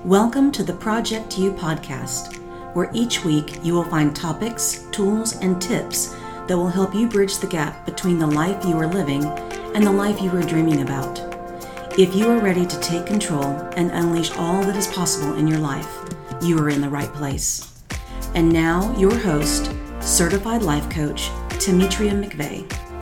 Welcome to the Project You podcast, where each week you will find topics, tools, and tips that will help you bridge the gap between the life you are living and the life you are dreaming about. If you are ready to take control and unleash all that is possible in your life, you are in the right place. And now, your host, certified life coach, Demetria McVeigh.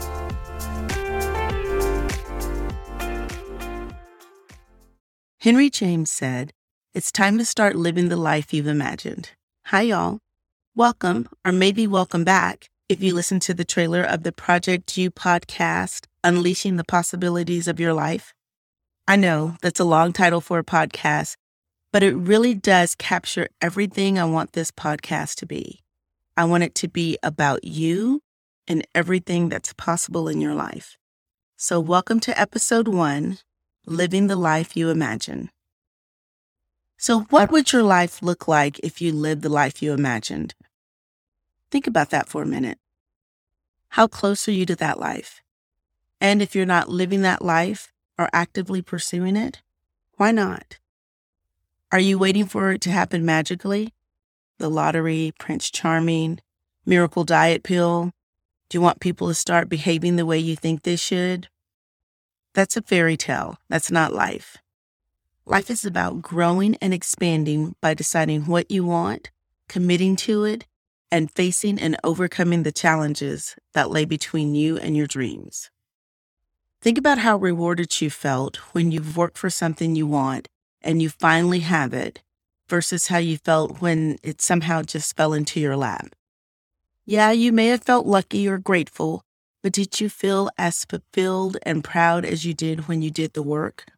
Henry James said, "It's time to start living the life you've imagined." Hi, y'all. Welcome, or maybe welcome back, if you listen to the trailer of the Project You podcast, Unleashing the Possibilities of Your Life. I know that's a long title for a podcast, but it really does capture everything I want this podcast to be. I want it to be about you and everything that's possible in your life. So welcome to episode 1, Living the Life You Imagine. So what would your life look like if you lived the life you imagined? Think about that for a minute. How close are you to that life? And if you're not living that life or actively pursuing it, why not? Are you waiting for it to happen magically? The lottery, Prince Charming, miracle diet pill? Do you want people to start behaving the way you think they should? That's a fairy tale. That's not life. Life is about growing and expanding by deciding what you want, committing to it, and facing and overcoming the challenges that lay between you and your dreams. Think about how rewarded you felt when you've worked for something you want and you finally have it versus how you felt when it somehow just fell into your lap. Yeah, you may have felt lucky or grateful, but did you feel as fulfilled and proud as you did when you did the work?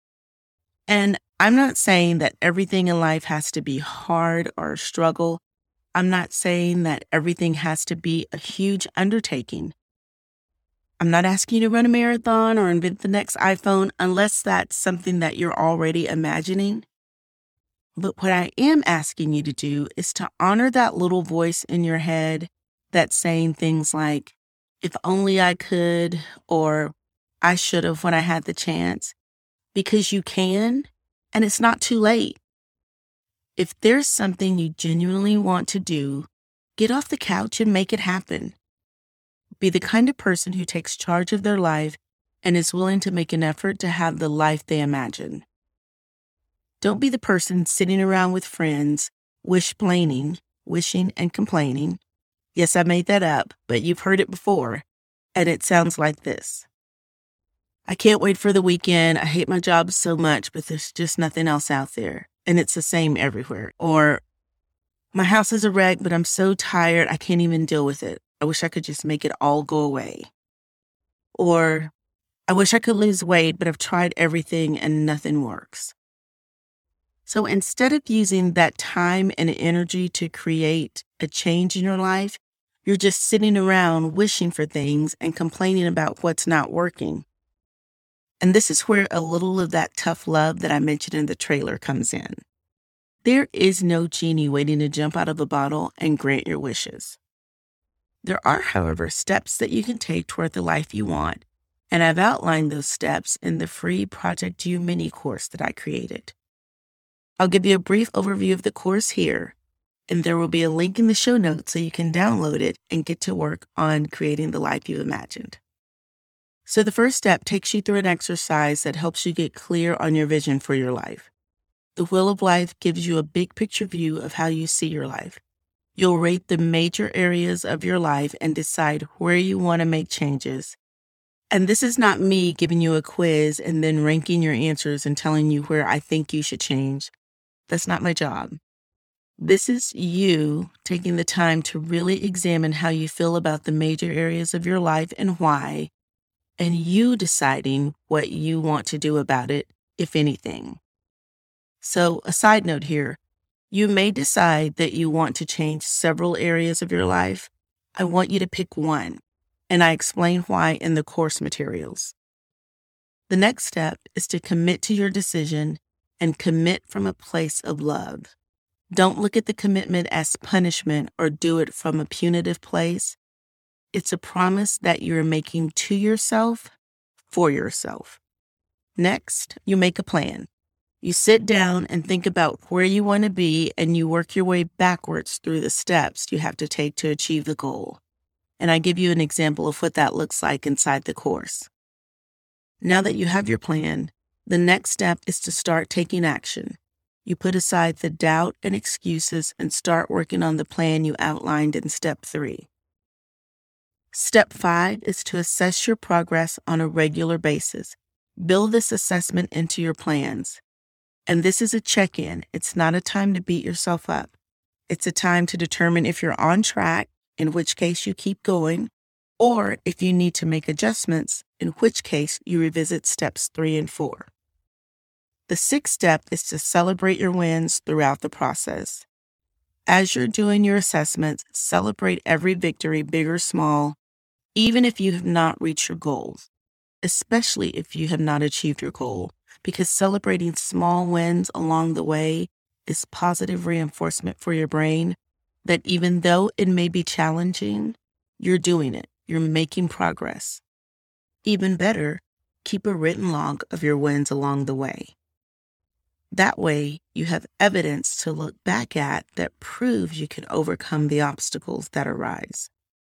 And I'm not saying that everything in life has to be hard or a struggle. I'm not saying that everything has to be a huge undertaking. I'm not asking you to run a marathon or invent the next iPhone unless that's something that you're already imagining. But what I am asking you to do is to honor that little voice in your head that's saying things like, if only I could, or I should have when I had the chance, because you can, and it's not too late. If there's something you genuinely want to do, get off the couch and make it happen. Be the kind of person who takes charge of their life and is willing to make an effort to have the life they imagine. Don't be the person sitting around with friends, wishing and complaining. Yes, I made that up, but you've heard it before, and it sounds like this. I can't wait for the weekend. I hate my job so much, but there's just nothing else out there, and it's the same everywhere. Or, my house is a wreck, but I'm so tired I can't even deal with it. I wish I could just make it all go away. Or, I wish I could lose weight, but I've tried everything and nothing works. So instead of using that time and energy to create a change in your life, you're just sitting around wishing for things and complaining about what's not working. And this is where a little of that tough love that I mentioned in the trailer comes in. There is no genie waiting to jump out of a bottle and grant your wishes. There are, however, steps that you can take toward the life you want, and I've outlined those steps in the free Project You mini course that I created. I'll give you a brief overview of the course here, and there will be a link in the show notes so you can download it and get to work on creating the life you imagined. So the first step takes you through an exercise that helps you get clear on your vision for your life. The Wheel of Life gives you a big picture view of how you see your life. You'll rate the major areas of your life and decide where you want to make changes. And this is not me giving you a quiz and then ranking your answers and telling you where I think you should change. That's not my job. This is you taking the time to really examine how you feel about the major areas of your life and why, and you deciding what you want to do about it, if anything. So, a side note here, you may decide that you want to change several areas of your life. I want you to pick one, and I explain why in the course materials. The next step is to commit to your decision and commit from a place of love. Don't look at the commitment as punishment or do it from a punitive place. It's a promise that you're making to yourself, for yourself. Next, you make a plan. You sit down and think about where you want to be, and you work your way backwards through the steps you have to take to achieve the goal. And I give you an example of what that looks like inside the course. Now that you have your plan, the next step is to start taking action. You put aside the doubt and excuses and start working on the plan you outlined in step 3. Step 5 is to assess your progress on a regular basis. Build this assessment into your plans. And this is a check-in. It's not a time to beat yourself up. It's a time to determine if you're on track, in which case you keep going, or if you need to make adjustments, in which case you revisit steps 3 and 4. The 6th step is to celebrate your wins throughout the process. As you're doing your assessments, celebrate every victory, big or small, even if you have not reached your goals, especially if you have not achieved your goal, because celebrating small wins along the way is positive reinforcement for your brain that even though it may be challenging, you're doing it. You're making progress. Even better, keep a written log of your wins along the way. That way, you have evidence to look back at that proves you can overcome the obstacles that arise.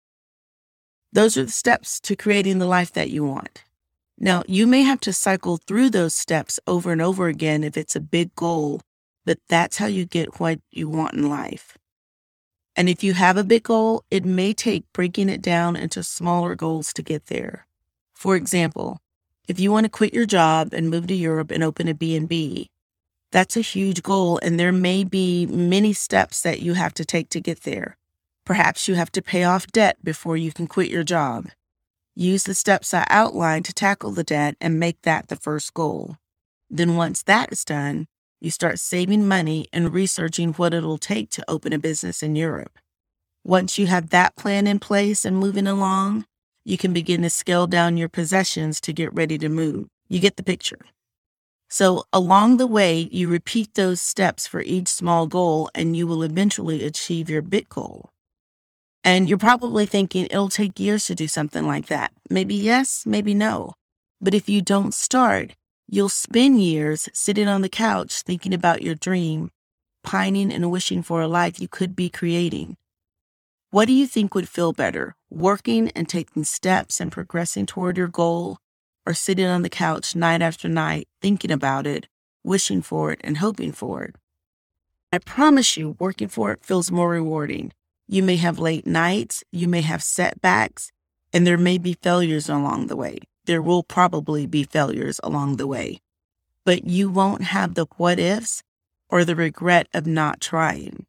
Those are the steps to creating the life that you want. Now, you may have to cycle through those steps over and over again if it's a big goal, but that's how you get what you want in life. And if you have a big goal, it may take breaking it down into smaller goals to get there. For example, if you want to quit your job and move to Europe and open a B&B, that's a huge goal, and there may be many steps that you have to take to get there. Perhaps you have to pay off debt before you can quit your job. Use the steps I outlined to tackle the debt and make that the first goal. Then once that is done, you start saving money and researching what it'll take to open a business in Europe. Once you have that plan in place and moving along, you can begin to scale down your possessions to get ready to move. You get the picture. So along the way, you repeat those steps for each small goal, and you will eventually achieve your big goal. And you're probably thinking it'll take years to do something like that. Maybe yes, maybe no. But if you don't start, you'll spend years sitting on the couch thinking about your dream, pining and wishing for a life you could be creating. What do you think would feel better, working and taking steps and progressing toward your goal, or sitting on the couch night after night thinking about it, wishing for it, and hoping for it? I promise you, working for it feels more rewarding. You may have late nights, you may have setbacks, and there may be failures along the way. There will probably be failures along the way, but you won't have the what ifs or the regret of not trying.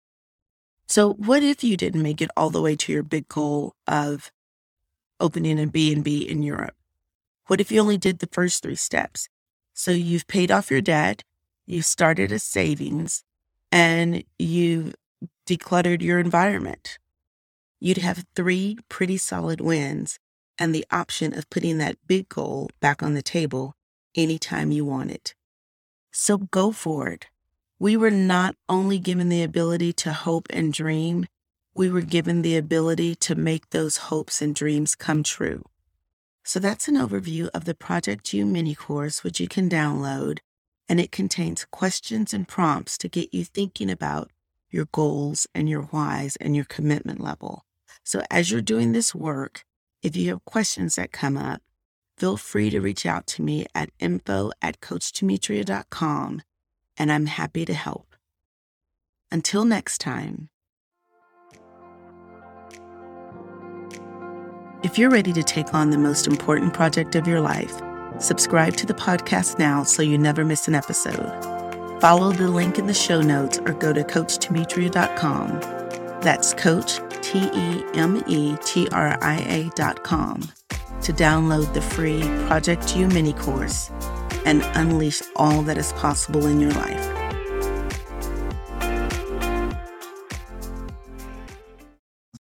So what if you didn't make it all the way to your big goal of opening a B&B in Europe? What if you only did the first 3 steps? So you've paid off your debt, you've started a savings, and you've decluttered your environment. You'd have 3 pretty solid wins and the option of putting that big goal back on the table anytime you want it. So go for it. We were not only given the ability to hope and dream, we were given the ability to make those hopes and dreams come true. So that's an overview of the Project You mini course, which you can download, and it contains questions and prompts to get you thinking about your goals and your whys and your commitment level. So as you're doing this work, if you have questions that come up, feel free to reach out to me at info@coachdemetria.com, and I'm happy to help. Until next time. If you're ready to take on the most important project of your life, subscribe to the podcast now so you never miss an episode. Follow the link in the show notes or go to coachdemetria.com. That's Coach, TEMETRIA.com to download the free Project You mini course and unleash all that is possible in your life.